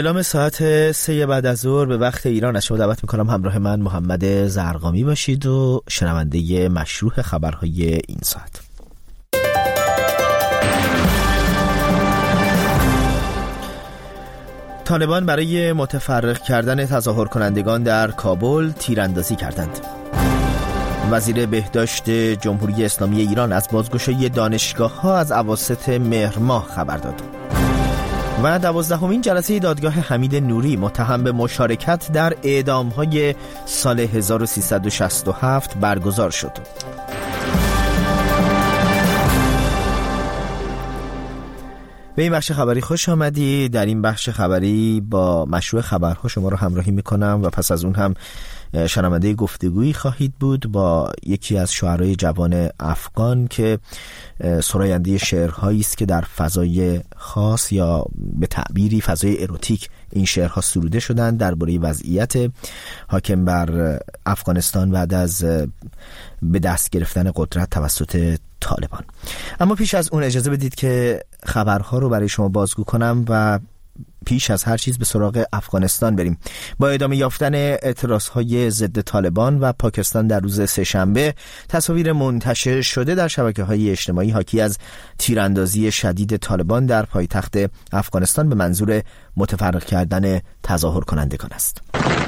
اعلام ساعت 3 بعد از ظهر به وقت ایران از شما دعوت میکنم همراه من محمد زرقامی باشید و شنونده مشروع خبرهای این ساعت. طالبان برای متفرق کردن تظاهر کنندگان در کابل تیراندازی کردند. وزیر بهداشت جمهوری اسلامی ایران از بازگشایی دانشگاه‌ها از اواسط مهر ماه خبر داد. و 12مین جلسه دادگاه حمید نوری متهم به مشارکت در اعدام‌های سال 1367 برگزار شد. به این بخش خبری خوش آمدی. در این بخش خبری با مشروع خبرها شما رو همراهی میکنم و پس از اون هم شنونده گفتگویی خواهید بود با یکی از شاعرای جوان افغان که سراینده شعرهایی است که در فضای خاص یا به تعبیری فضای اروتیک این شعرها سروده شدند درباره وضعیت حاکم بر افغانستان بعد از به دست گرفتن قدرت توسط طالبان. اما پیش از اون اجازه بدید که خبرها رو برای شما بازگو کنم و پیش از هر چیز به سراغ افغانستان بریم. با ادامه یافتن اعتراضهای ضد طالبان و پاکستان در روز سه‌شنبه، تصاویر منتشر شده در شبکه‌های اجتماعی حاکی از تیراندازی شدید طالبان در پایتخت افغانستان به منظور متفرق کردن تظاهر کنندگان است.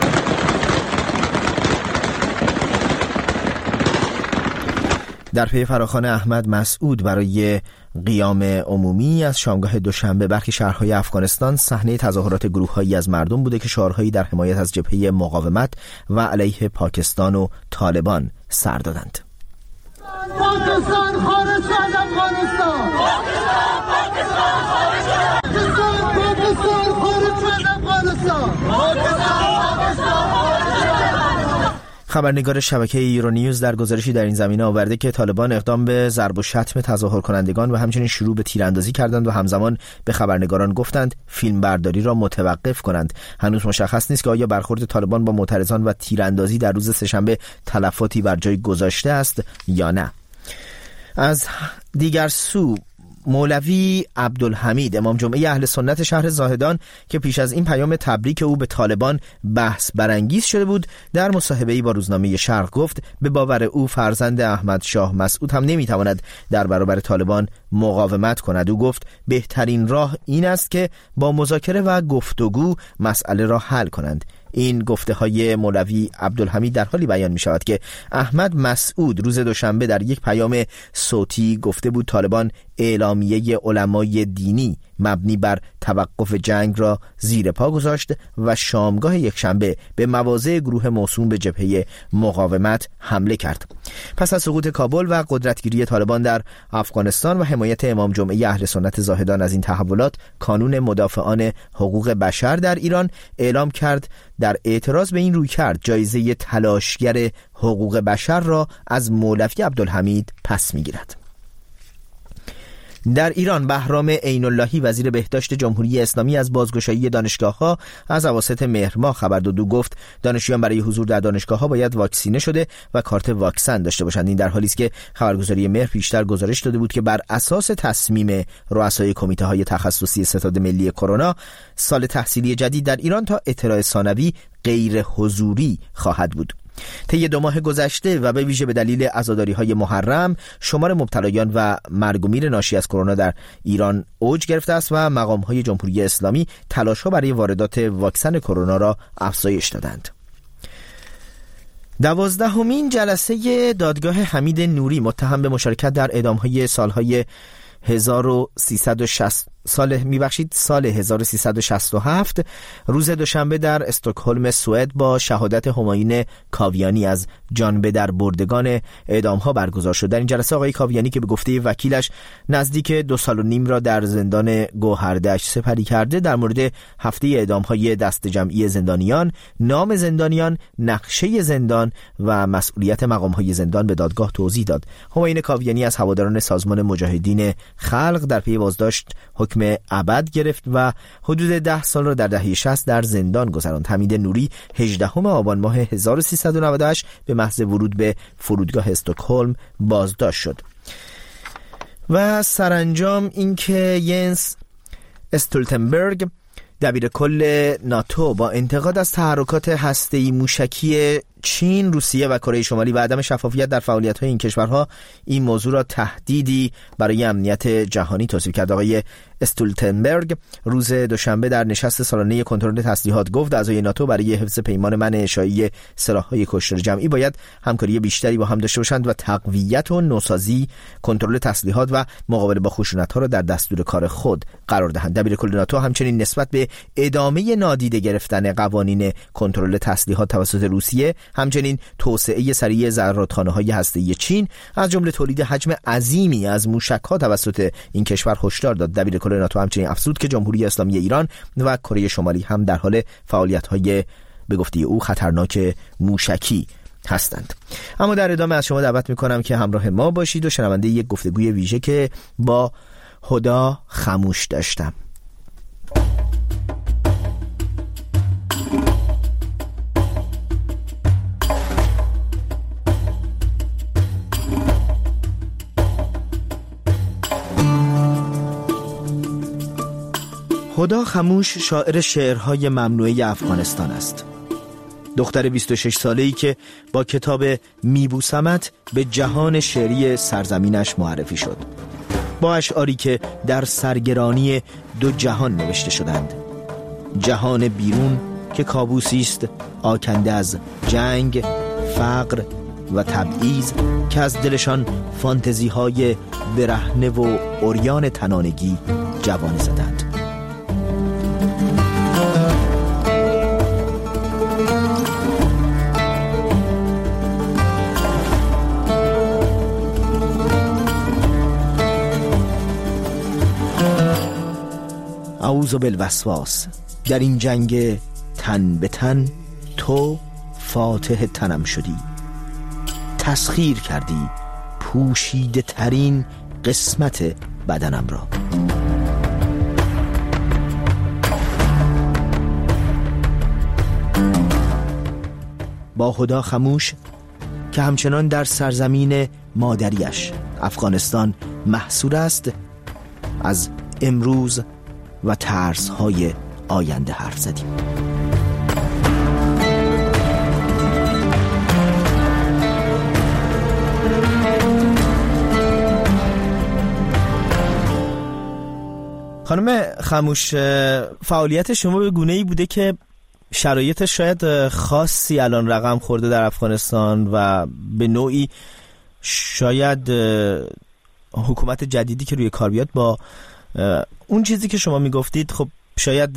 در پی فراخوان احمد مسعود برای قیام عمومی از شامگاه دوشنبه برخی شهرهای افغانستان صحنه تظاهرات گروه‌هایی از مردم بوده که شعارهایی در حمایت از جبهه مقاومت و علیه پاکستان و طالبان سر دادند. پاکستان خارج از افغانستان، پاکستان خارج از افغانستان. خبرنگار شبکه ایرونیوز در گزارشی در این زمینه آورده که طالبان اقدام به ضرب و شتم تظاهر کنندگان و همچنین شروع به تیراندازی کردند و همزمان به خبرنگاران گفتند فیلمبرداری را متوقف کنند. هنوز مشخص نیست که آیا برخورد طالبان با معترضان و تیراندازی در روز سه‌شنبه تلفاتی بر جای گذاشته است یا نه. از دیگر سو، مولوی عبدالحمید امام جمعه اهل سنت شهر زاهدان که پیش از این پیام تبریک او به طالبان بحث برانگیز شده بود، در مصاحبه‌ای با روزنامه شرق گفت به باور او فرزند احمد شاه مسعود هم نمیتواند در برابر طالبان مقاومت کند. او گفت بهترین راه این است که با مذاکره و گفتگو مسئله را حل کنند. این گفته های مولوی عبدالحمید در حالی بیان می شود که احمد مسعود روز دوشنبه در یک پیام صوتی گفته بود طالبان اعلامیه علمای دینی مبنی بر توقف جنگ را زیر پا گذاشت و شامگاه یکشنبه به مواضع گروه موسوم به جبهه مقاومت حمله کرد. پس از سقوط کابل و قدرتگیری طالبان در افغانستان و حمایت امام جمعه اهل سنت زاهدان از این تحولات، کانون مدافعان حقوق بشر در ایران اعلام کرد در اعتراض به این رویکرد جایزه تلاشگر حقوق بشر را از مولوی عبدالحمید پس می‌گیرد. در ایران بهرام عین‌اللهی وزیر بهداشت جمهوری اسلامی از بازگشایی دانشگاه‌ها از اواسط مهر ماه خبر داد و گفت دانشجویان برای حضور در دانشگاه‌ها باید واکسینه شده و کارت واکسن داشته باشند. این در حالی است که خبرگزاری مهر پیشتر گزارش داده بود که بر اساس تصمیم رؤسای کمیته‌های تخصصی ستاد ملی کرونا، سال تحصیلی جدید در ایران تا اطلاع ثانوی غیر حضوری خواهد بود. طی 2 ماه گذشته و به ویژه به دلیل عزاداری‌های محرم، شمار مبتلایان و مرگ و میر ناشی از کرونا در ایران اوج گرفته است و مقام‌های جمهوری اسلامی تلاش‌ها برای واردات واکسن کرونا را افزایش دادند. 12مین جلسه دادگاه حمید نوری متهم به مشارکت در اعدام‌های سال 1367 روز دوشنبه در استکهلم سوئد با شهادت همایون کاویانی از جان به در بردگان اعدام‌ها برگزار شد. در این جلسه آقای کاویانی که به گفته وکیلش نزدیک 2.5 سال را در زندان گوهردشت سپری کرده، در مورد هفته اعدام‌های دست جمعی زندانیان، نام زندانیان، نقشه زندان و مسئولیت مقام‌های زندان به دادگاه توضیح داد. همایون کاویانی از هواداران سازمان مجاهدین خلق در پی بازداشت حکم ابد گرفت و حدود 10 سال را در دهه 60 در زندان گذراند. حمید نوری 18 آبان ماه 1398 به محض ورود به فرودگاه استکهلم بازداشت شد. و سرانجام اینکه ینس استولتنبرگ دبیر کل ناتو با انتقاد از تحرکات هسته‌ای موشکی چین، روسیه و کره شمالی و عدم شفافیت در فعالیت‌های این کشورها این موضوع را تهدیدی برای امنیت جهانی توصیف کرد. آقای استولتنبرگ روز دوشنبه در نشست سالانه کنترل تسلیحات گفت اعضای ناتو برای حفظ پیمان منع اشاعه سلاح‌های کشتار جمعی باید همکاری بیشتری با هم داشته باشند و تقویت و نوسازی کنترل تسلیحات و مقابله با خشونت‌ها را در دستور کار خود قرار دهند. دبیر کل ناتو همچنین نسبت به ادامه نادیده گرفتن قوانین کنترل تسلیحات توسط روسیه، همچنین توسعه سریع زرادخانه‌های هسته‌ای چین از جمله تولید حجم عظیمی از موشک‌ها توسط این کشور هشدار داد. دبیر کل ناتو همچنین افزود که جمهوری اسلامی ایران و کره شمالی هم در حال فعالیت‌های به گفته او خطرناک موشکی هستند. اما در ادامه از شما دعوت می‌کنم که همراه ما باشید و شنونده یک گفتگوی ویژه که با هدا خموش داشتم. هدا خموش شاعر شعرهای ممنوعه افغانستان است. دختر 26 ساله‌ای که با کتاب میبوسمت به جهان شعری سرزمینش معرفی شد. با اشعاری که در سرگرانی دو جهان نوشته شدند. جهان بیرون که کابوسی است آکنده از جنگ، فقر و تبعیض که از دلشان فانتزی‌های برهنه و عریان تنانگی جوانه زدند. اعوذ بالوسواس، در این جنگ تن به تن تو فاتح تنم شدی، تسخیر کردی پوشیده ترین قسمت بدنم را. با هدا خموش که همچنان در سرزمین مادریش افغانستان محصور است، از امروز و ترس‌های آینده حرف زدیم. خانم خموش، فعالیت شما به گونه‌ای بوده که شرایط شاید خاصی الان رقم خورده در افغانستان و به نوعی شاید حکومت جدیدی که روی کار بیاد با اون چیزی که شما میگفتید خب شاید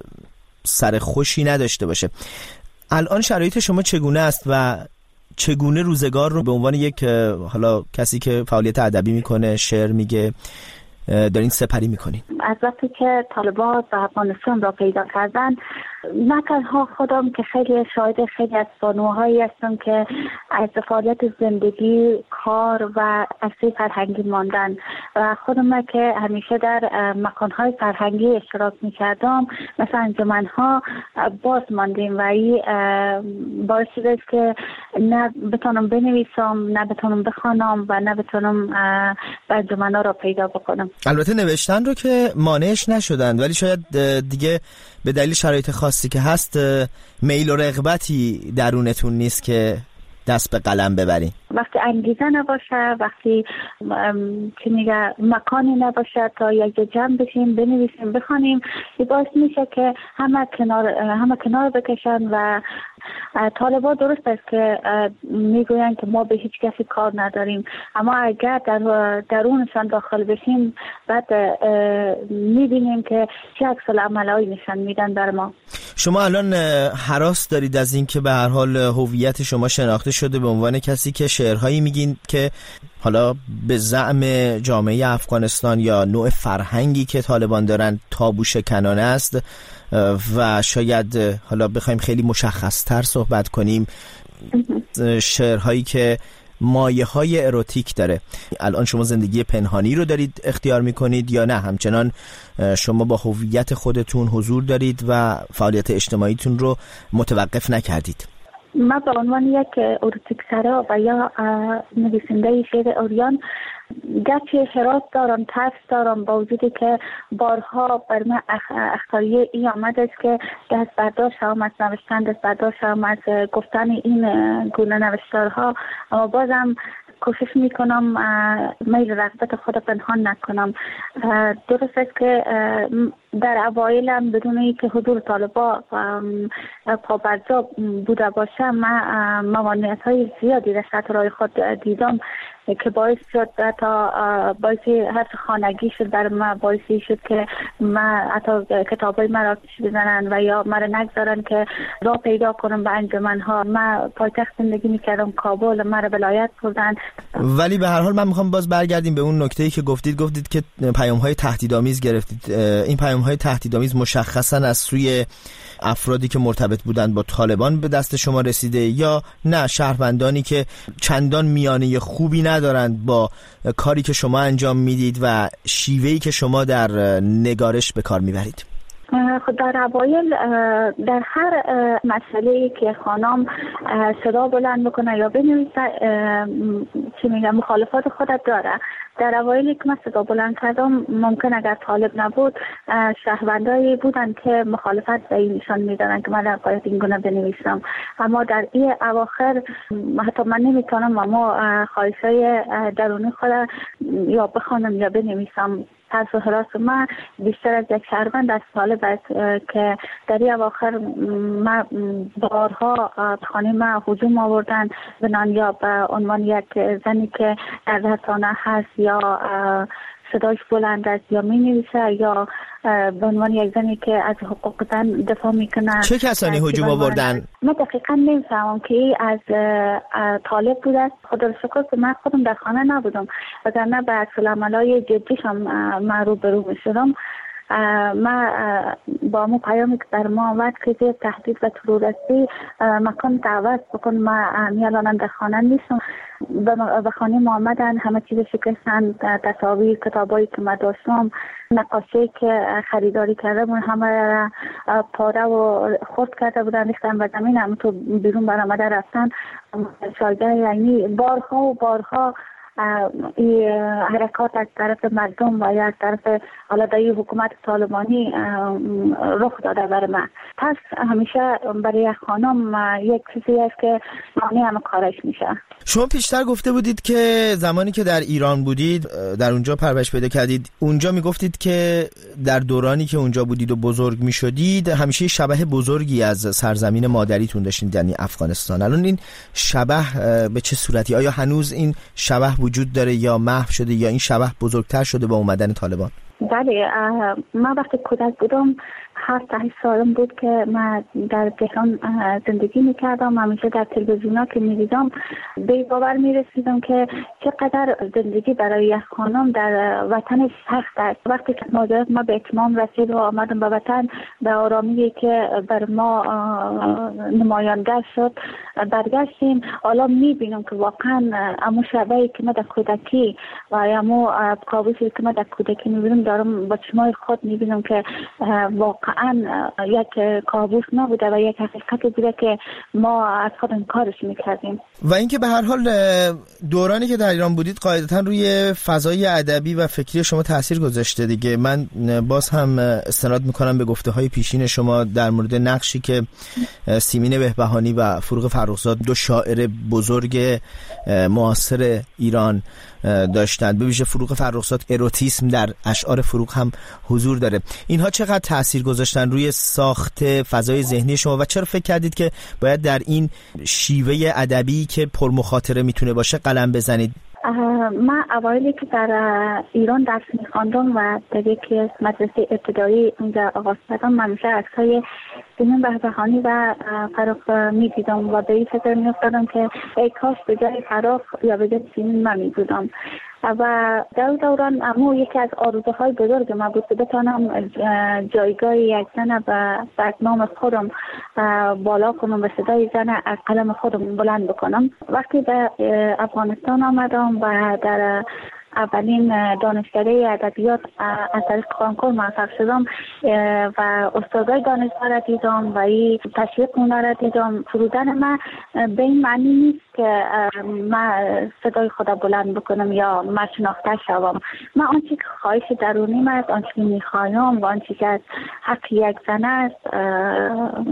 سر خوشی نداشته باشه. الان شرایط شما چگونه است و چگونه روزگار رو به عنوان یک حالا کسی که فعالیت ادبی میکنه، شعر میگه، دارین سپری میکنین؟ از وقتی که طالبان و افغانستان را پیدا کردن، نه تنها خودم که خیلی شاهد خیلی از بانوهایی هستم که از فعالیت زندگی، کار و عرصه فرهنگی ماندن و خودم که همیشه در مکانهای فرهنگی اشتراک میکردم مثل انجمنها باز ماندیم و این باعث شده که نه بتونم بنویسم، نه بتونم بخوانم و نه بتونم انجمنها را پیدا بکنم. البته نوشتن رو که مانعش نشدن، ولی شاید دیگه به دلیل شرایط خاصی که هست میل و رغبتی درونتون نیست که دست به قلم ببرین. وقتی انگیزه نباشه، وقتی که میگه مکانی نباشه تا یک جمع بشیم بنویسیم بخوانیم، باعث میشه که همه کنار بکشن و طالبان درست است که میگوین که ما به هیچ کسی کار نداریم، اما اگر درونشان داخل بشیم بعد میبینیم که چه عکس العملایی نشان میدن در ما. شما الان هراس دارید از این که به هر حال هویت شما شناخته شده به عنوان کسی که شعرهایی میگین که حالا به زعم جامعه افغانستان یا نوع فرهنگی که طالبان دارن تابو شکنانه است و شاید حالا بخوایم خیلی مشخص‌تر صحبت کنیم شعرهایی که مایه‌های اروتیک داره. الان شما زندگی پنهانی رو دارید اختیار میکنید یا نه همچنان شما با هویت خودتون حضور دارید و فعالیت اجتماعیتون رو متوقف نکردید؟ من به عنوان یک اروتیک سرا و یا نویسنده شعر اوریان گرچه حراس دارم، ترس دارم، با وجودی که بارها بر من اخطاریه ای آمد است که دست بردار شوم از نوشتن، دست بردار شوم از گفتن این گونه نوشتارها، اما بازم کوشش میکنم میل رغبت خود پنهان نکنم. درست است که در اوایلم بدون اینکه حضور طالبا پابرجا بوده باشه، من موانعیت های زیادی در سطح راه خود دیدم که باعث شد تا باعث حرف خانگی شد در من، باعثی شد که من حتی کتابای مرا پیش بزنن و یا مرا نگذارن که راه پیدا کنم به انجمنها. من پایتخت زندگی میکردم کابل، مرا ولایت بردن. ولی به هر حال من میخوام باز برگردیم به اون نکته‌ای که گفتید که پیام‌های تهدیدآمیز گرفتید. این پیام‌های تهدیدآمیز مشخصاً از سوی افرادی که مرتبط بودند با طالبان به دست شما رسیده یا نه شهروندانی که چندان میانه خوبی ندارند با کاری که شما انجام میدید و شیوهی که شما در نگارش به کار میبرید؟ خود در اوایل در هر مسئله‌ای که خانم صدا بلند بکنه یا بنویسه چی میگم مخالفات خودت داره. در اوایلی که من صدا بلند کردم ممکن اگر طالب نبود شهروندایی بودن که مخالفت به این نشان میدادن که من باید این گونه بنویسم، اما در این اواخر حتی من نمیتونم اما خواهشای درونی خود یا بخوانم یا بنویسم. ترس و هراس من بیشتر از یک شهروند از طالب است که در این اواخر من بارها خانه من هجوم آوردن بنان یا به عنوان یک زنی که در رسانه هست یا صداش بلند است یا می نویسه یا به عنوان یک زنی که از حقوق زن دفاع میکنه. چه کسانی هجوم آوردن؟ من دقیقا نمیفهمم که از طالب بود است. خدا رو شکر که من خودم در خانه نبودم، وگرنه به عکس‌العمل‌های جدیشم من روبرو میشدم. ما با مو پیامی که در ما آمد که زیر تهدید و تروریستی مکان دعوت بکن، ما میالانم در خانه نیستم. به خانه ما آمدن، همه چیز شکستن، تصاویر کتابایی که ما داشتم، نقاشی که خریداری کرده بودن همه پاره و خرد کرده بودن، ریختن به زمین، همه تو بیرون برآمده رفتن. شایده یعنی بارها و بارها حرکات از طرف مردم و یا از طرف علادای حکومت طالبانی رخ داده بر من. پس همیشه برای خانم یک چیزی است که معنی همه کارش میشه. شما پیشتر گفته بودید که زمانی که در ایران بودید، در اونجا پرورش پیدا کردید، اونجا میگفتید که در دورانی که اونجا بودید و بزرگ میشدید همیشه شبح بزرگی از سرزمین مادریتون داشتید، یعنی افغانستان. الان این شبح به چه صورتی؟ آیا هنوز این شبح وجود داره یا محو شده یا این شبح بزرگتر شده با اومدن طالبان؟ بله، من وقتی کودک بودم 7-8 سالم بود که من در تهران زندگی میکردم. همیشه در تلویزیونا که میدیدم به باور میرسیدم که چقدر زندگی برای یک خانم در وطن سخت است. وقتی که ماجرای ما به اتمام رسید و آمدم به وطن، به آرامی که بر ما نمایانگر شد برگشتیم، حالا میبینم که واقعا امو شبهی که ما در کودکی و امو کابوسی که ما در کودکی میبینم دارم با چشمای خود میبینم که واقعا یک کابوس نبوده و یک حقیقت بوده که ما از خود انکارش میکردیم. و اینکه به هر حال دورانی که در ایران بودید قاعدتا روی فضای ادبی و فکری شما تاثیر گذاشته دیگه. من باز هم استناد میکنم به گفته های پیشین شما در مورد نقشی که سیمین بهبهانی و فروغ فرخزاد، دو شاعر بزرگ معاصر ایران، داشتند. به ویژه فروغ فرخزاد اروتیسم در اشعار فروغ هم حضور داره. اینها چقدر تاثیر گذاشتن روی ساخت فضای ذهنی شما و چرا فکر کردید که باید در این شیوه ادبی که پرمخاطره میتونه باشه قلم بزنید؟ من اوایلی که در ایران درس می‌خواندم و در یکی از مدرسه ابتدایی اونجا آغاز کردم، همیشه عکس‌های سیمین بهبهانی و فروغ می‌دیدم و به این فکر می‌افتادم که ای کاش به جای فروغ یا به جای سیمین من می‌بودم. و در دوران امو یکی از آرزوهای بزرگ من بود که بتانم جایگاه یک زن به نام خودم بالا کنم و صدای زن از قلم خودم بلند بکنم. وقتی به افغانستان آمدم و در اولین دانشکده ادبیات از طریق کنکور موفق شدم و استادای دانشگاه را دیدم و این تشویق اونا را دیدم. فرودن من به این معنی نیست که من صدای خدا بلند بکنم یا من شناخته شوم. من آنچه که خواهش درونی من است، آنچه که میخوایم و آنچه که از حق یک زن است